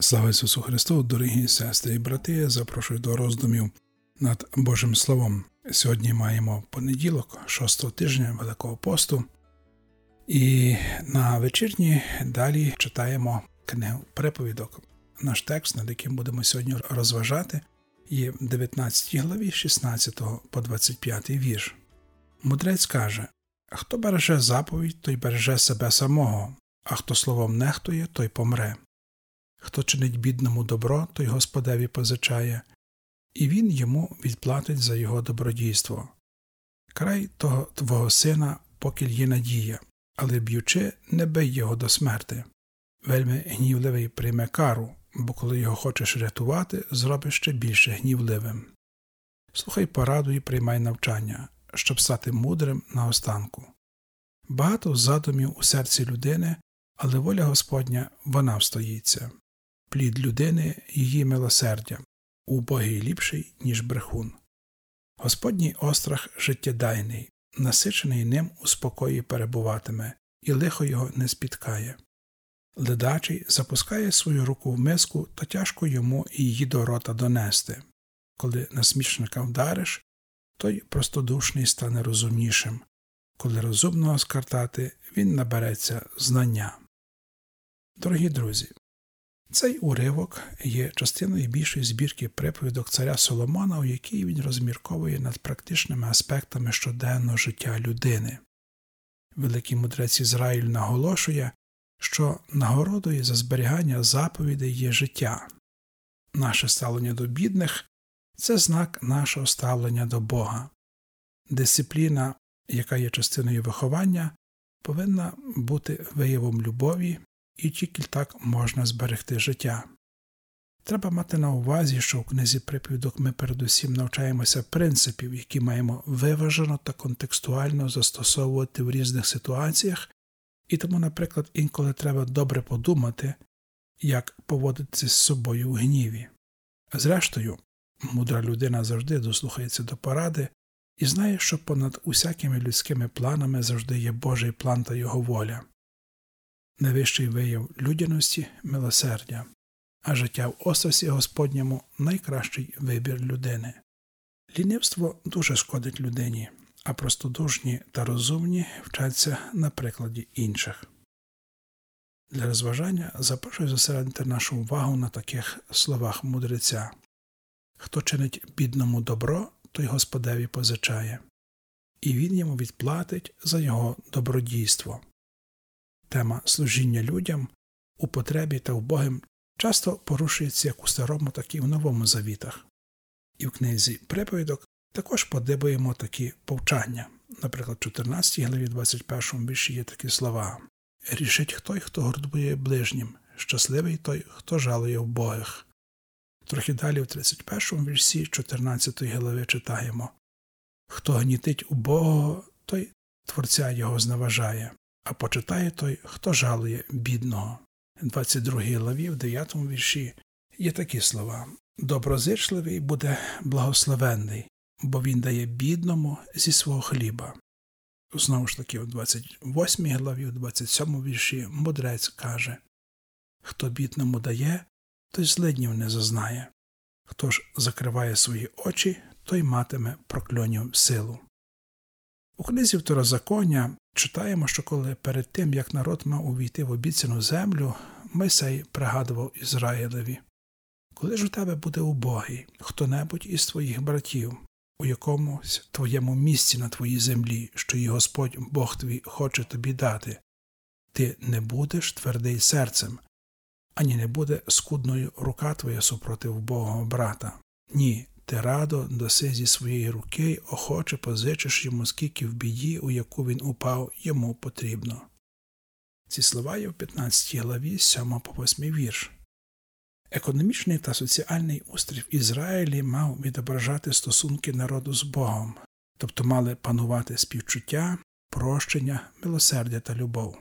Слава Ісусу Христу, дорогі сестри і брати, запрошую до роздумів над Божим Словом. Сьогодні маємо понеділок, 6-го тижня Великого посту. І на вечірні далі читаємо книгу приповідок. Наш текст, над яким будемо сьогодні розважати, є в 19 главі 16 по 25 вірш. Мудрець каже: «Хто береже заповідь, той береже себе самого, а хто словом нехтує, той помре. Хто чинить бідному добро, той Господеві позичає, і він йому відплатить за його добродійство. Край того твого сина, покіль є надія, але б'ючи, не бий його до смерти. Вельми гнівливий прийме кару, бо коли його хочеш рятувати, зробиш ще більше гнівливим. Слухай пораду і приймай навчання, щоб стати мудрим наостанку. Багато задумів у серці людини, але воля Господня, вона встоїться. Плід людини – її милосердя, убогий ліпший, ніж брехун. Господній острах життєдайний, насичений ним у спокої перебуватиме, і лихо його не спіткає. Ледачий запускає свою руку в миску, то тяжко йому її до рота донести. Коли насмішника вдариш, той простодушний стане розумнішим. Коли розумного скартати, він набереться знання. Дорогі друзі, цей уривок є частиною більшої збірки приповідок царя Соломона, у якій він розмірковує над практичними аспектами щоденного життя людини. Великий мудрець Ізраїль наголошує, що нагородою за зберігання заповідей є життя. Наше ставлення до бідних – це знак нашого ставлення до Бога. Дисципліна, яка є частиною виховання, повинна бути виявом любові, і тільки так можна зберегти життя. Треба мати на увазі, що у книзі приповідок ми передусім навчаємося принципів, які маємо виважено та контекстуально застосовувати в різних ситуаціях, і тому, наприклад, інколи треба добре подумати, як поводитися з собою у гніві. Зрештою, мудра людина завжди дослухається до поради і знає, що понад усякими людськими планами завжди є Божий план та його воля. Найвищий вияв людяності – милосердя, а життя в острасі Господньому – найкращий вибір людини. Лінивство дуже шкодить людині, а простодушні та розумні вчаться на прикладі інших. Для розважання запрошую зосередити нашу увагу на таких словах мудреця. Хто чинить бідному добро, той Господеві позичає, і він йому відплатить за його добродійство. Тема служіння людям у потребі та убогим часто порушується як у Старому, так і в Новому Завітах. І в книзі приповідок також подибаємо такі повчання. Наприклад, в 14 главі 21 вірші є такі слова: «Рішить той, хто гордує ближнім, щасливий той, хто жалує вбогих». Трохи далі в 31 вірші 14 глави читаємо: «Хто гнітить убогого, той Творця його зневажає, а почитає той, хто жалує бідного». В 22 главі, в 9 вірші є такі слова: «Доброзичливий буде благословенний, бо він дає бідному зі свого хліба». Знову ж таки, в 28 главі, в 27 вірші мудрець каже: «Хто бідному дає, той злиднів не зазнає. Хто ж закриває свої очі, той матиме прокльонів силу». У книзі Второзаконня читаємо, що коли перед тим, як народ мав увійти в обіцяну землю, Мойсей пригадував Ізраїлеві: «Коли ж у тебе буде убогий хто-небудь із твоїх братів, у якомусь твоєму місці на твоїй землі, що і Господь Бог твій хоче тобі дати, ти не будеш твердий серцем, ані не буде скудною рука твоя супроти вбогого брата. Ні, ти радо даси зі своєї руки й охоче позичиш йому, скільки в біді, у яку він упав, йому потрібно». Ці слова є в 15 главі, 7 по 8 вірш. Економічний та соціальний устрій в Ізраїлі мав відображати стосунки народу з Богом, тобто мали панувати співчуття, прощення, милосердя та любов.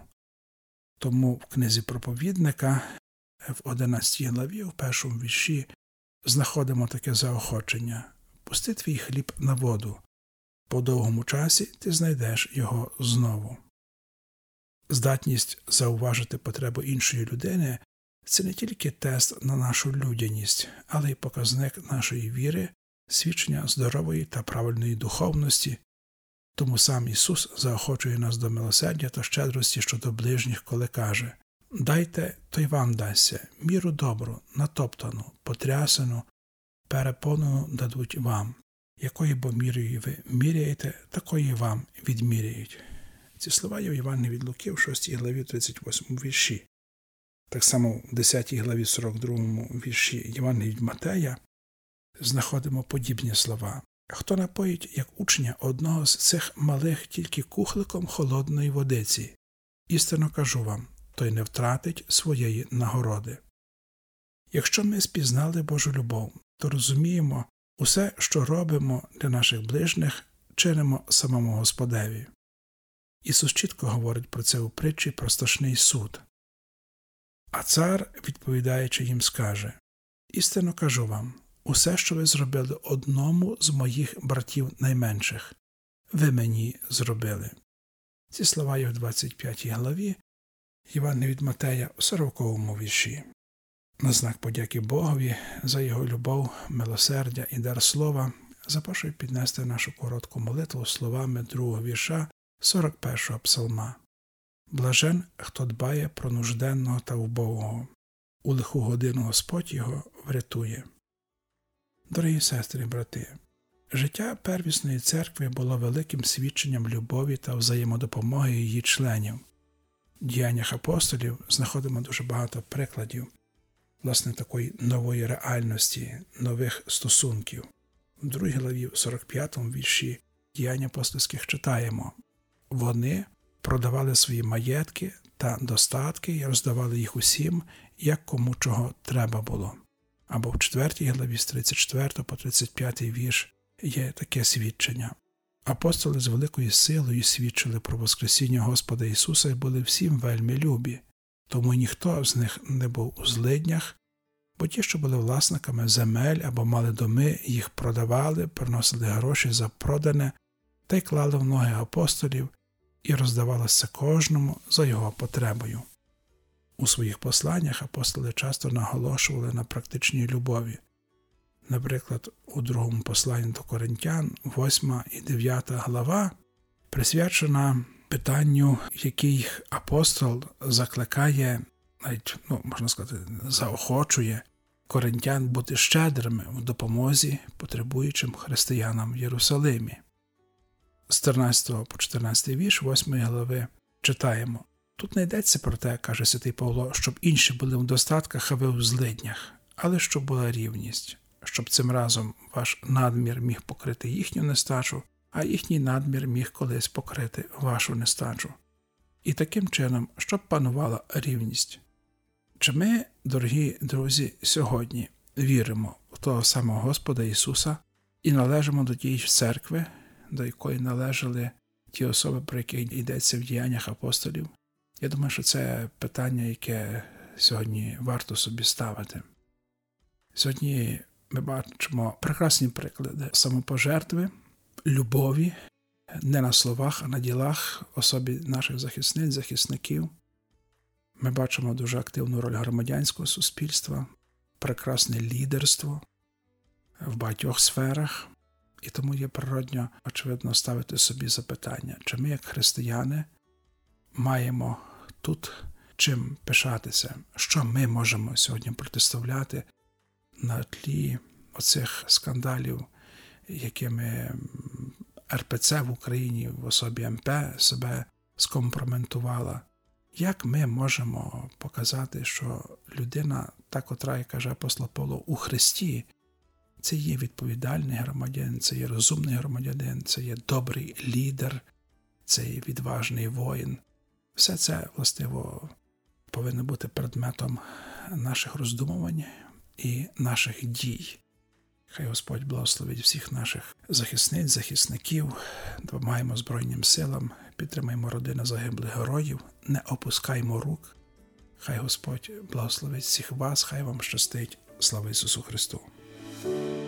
Тому в книзі проповідника в 11 главі, в 1 вірші, знаходимо таке заохочення: «Пусти твій хліб на воду, по довгому часі ти знайдеш його знову». Здатність зауважити потребу іншої людини Це не тільки тест на нашу людяність, але й показник нашої віри, свідчення здорової та правильної духовності. Тому сам Ісус заохочує нас до милосердя та щедрості щодо ближніх, коли каже: «Дайте, то й вам дасться, міру добру, натоптану, потрясену, переповнену дадуть вам. Якою бо мірою ви міряєте, такої вам відміряють». Ці слова є в Євангелії від Луки в 6 главі 38 вірші. Так само в 10 главі 42 вірші Євангелії від Матея знаходимо подібні слова. «Хто напоїть, як учня, одного з цих малих тільки кухликом холодної водиці, істинно кажу вам, той не втратить своєї нагороди». Якщо ми спізнали Божу любов, то розуміємо, усе, що робимо для наших ближніх, чинимо самому Господеві. Ісус чітко говорить про це у притчі про страшний суд. А цар, відповідаючи їм, скаже: «Істинно кажу вам, усе, що ви зробили одному з моїх братів найменших, ви мені зробили». Ці слова є в 25 главі Євангелія від Матея у 40 вірші. На знак подяки Богові за Його любов, милосердя і дар слова запрошую піднести нашу коротку молитву словами 2 вірша 41 псалма. «Блажен, хто дбає про нужденного та убогого. У лиху годину Господь його врятує». Дорогі сестри і брати, життя первісної церкви було великим свідченням любові та взаємодопомоги її членів. В діяннях апостолів знаходимо дуже багато прикладів, власне, такої нової реальності, нових стосунків. В 2 главі, в 45 вірші діянь апостольських читаємо: «Вони продавали свої маєтки та достатки і роздавали їх усім, як кому чого треба було». Або в 4 главі з 34 по 35 вірш є таке свідчення. Апостоли з великою силою свідчили про Воскресіння Господа Ісуса і були всім вельми любі. Тому ніхто з них не був у злиднях, бо ті, що були власниками земель або мали доми, їх продавали, приносили гроші за продане та й клали в ноги апостолів, і роздавалося кожному за його потребою. У своїх посланнях апостоли часто наголошували на практичній любові. Наприклад, у 2 посланні до Коринтян, 8 і 9 глава, присвячена питанню, який апостол закликає, навіть, можна сказати, заохочує коринтян бути щедрими в допомозі потребуючим християнам в Єрусалимі. З 13 по 14 вірш 8 глави читаємо: «Тут не йдеться про те, каже святий Павло, щоб інші були в достатках, а ви в злиднях, але щоб була рівність, щоб цим разом ваш надмір міг покрити їхню нестачу, а їхній надмір міг колись покрити вашу нестачу. І таким чином, щоб панувала рівність». Чи ми, дорогі друзі, сьогодні віримо в того самого Господа Ісуса і належимо до тієї ж церкви, до якої належали ті особи, про яких йдеться в діяннях апостолів? Я думаю, що це питання, яке сьогодні варто собі ставити. Сьогодні ми бачимо прекрасні приклади самопожертви, любові, не на словах, а на ділах особі наших захисниць, захисників. Ми бачимо дуже активну роль громадянського суспільства, прекрасне лідерство в багатьох сферах. І тому є природньо, очевидно, ставити собі запитання, чи ми, як християни, маємо тут чим пишатися, що ми можемо сьогодні протиставляти на тлі оцих скандалів, якими РПЦ в Україні в особі МП себе скомпрометувала. Як ми можемо показати, що людина, та, котра, як каже апостол Павло, у Христі, це є відповідальний громадянин, це є розумний громадянин, це є добрий лідер, це є відважний воїн. Все це, властиво, повинно бути предметом наших роздумувань і наших дій. Хай Господь благословить всіх наших захисниць, захисників, допомагаємо Збройним силам, підтримаємо родини загиблих героїв, не опускаймо рук. Хай Господь благословить всіх вас, хай вам щастить. Слава Ісусу Христу!